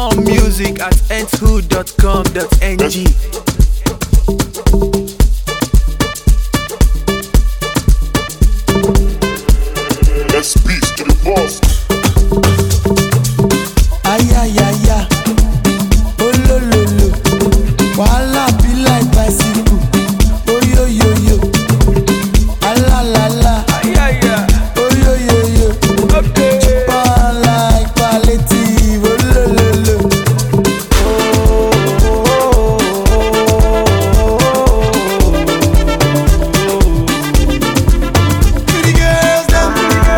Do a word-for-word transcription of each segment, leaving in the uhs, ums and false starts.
More music at n two dot com dot n g. Let's speak to the boss. Ay, ay, ay, ay. Oh, lo, lo, lo. Wahala be like bicycle. Oh, yo, yo, yo. Ah, la, la, la. Ay, ay, ay. Oh, yo, yo, yo. Okay. Chopper like palliative. Oh, lo, lo, lo. Pretty girls, them.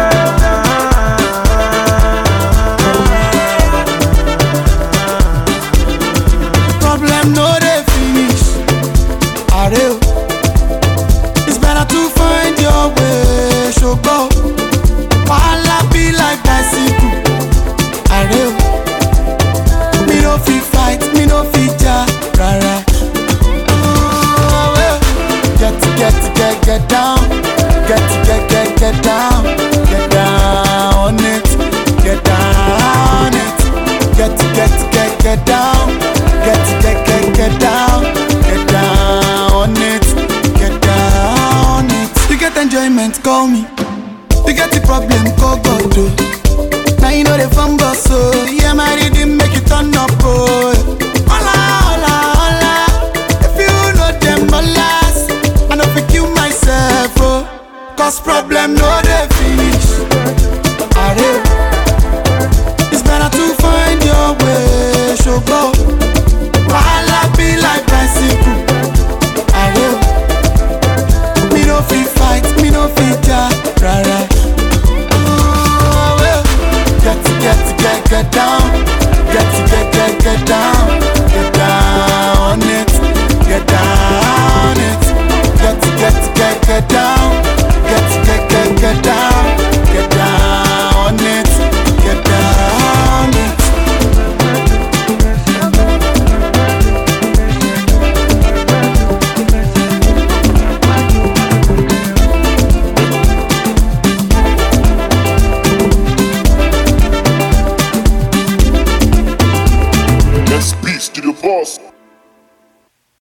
Problem no dey finish. Are you? It's better to find your way. Show go. Wahala be like bicycle. Are you? Me no fit fight, me no fit ja, rara. Oh, well. Get get get get down, get get get get down, get down on it, get down on it, get get get get down, get get get get down, get down on it, get down on it. You get enjoyment, call me. You get the problem, go go do. Now you know the fun boss, so yeah, my rhythm make you turn up, boy. Hola, hola, hola. If you know them mollas, I know fi kill myself, oh. Cause problem no dey finish. Are you? It's better to find your way, show go. Wahala be like bicycle. Are you? Me no fit fight, me no fit ja, rara. Oh, well. Get, get, get, get down.